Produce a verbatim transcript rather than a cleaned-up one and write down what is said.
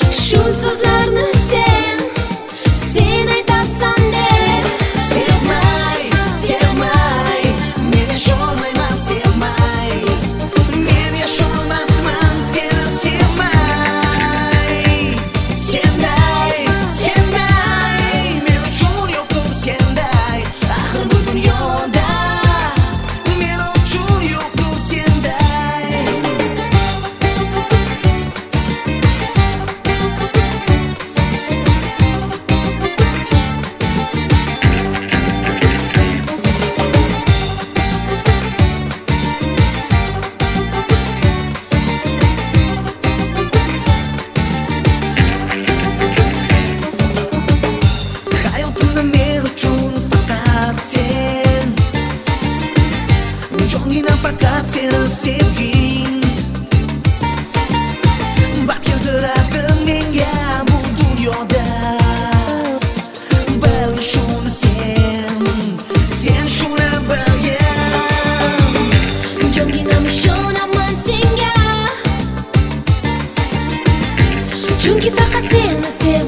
Shu so'zlarni sen sen aytasan deb sevmay, sevmay men yasholmayman sevmay, men yasholmasman seni sevmay. Senday, senday men uchun yo'qdir senday, axir bu dunyoda men uchun yo'qdir senday. Hayotimda men uchun faqat sen, jongina faqat seni sevging baxt keltiradi menga bu dunyoda. Balki shuni sen, sen shuni bilgin. Jonginam ishonaman senga, chunki faqat seni sev